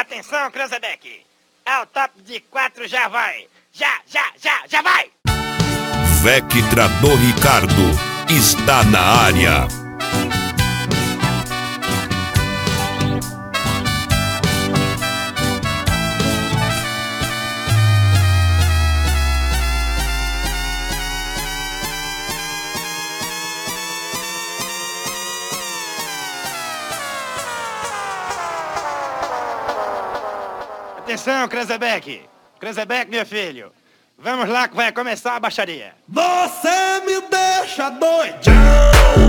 Atenção, Cranzebeck. Ao top de 4 já vai. Já vai. Vectrador Ricardo está na área. Atenção, Cranzebeck. Cranzebeck, meu filho. Vamos lá que vai começar a baixaria. Você me deixa doidão.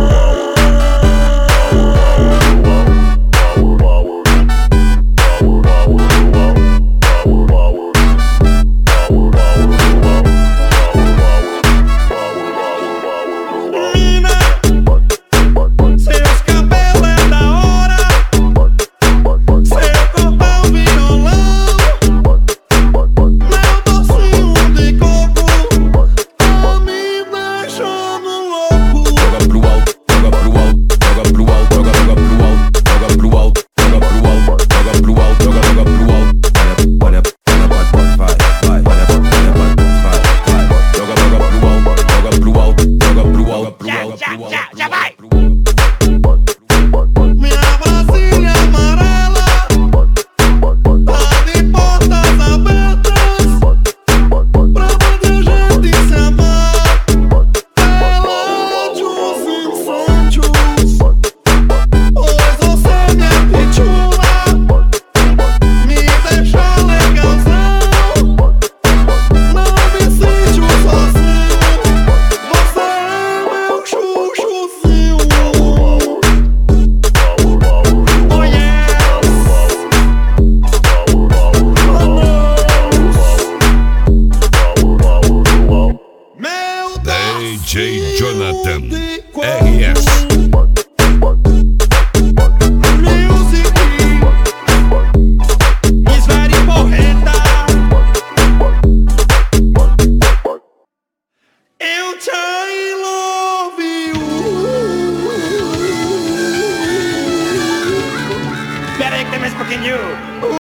Já vai! Minha vasilha amarela tá de portas abertas pra muita gente se amar. Ela de uns infantes, pois você me apitula, me deixa legalzão, não me sinto sozinho. Você é meu chuchuzinho. Oh yes. Meu DJ Jonathan de RS. Music is very porreta. Eu te love you. Espera aí que tem mais um pouquinho.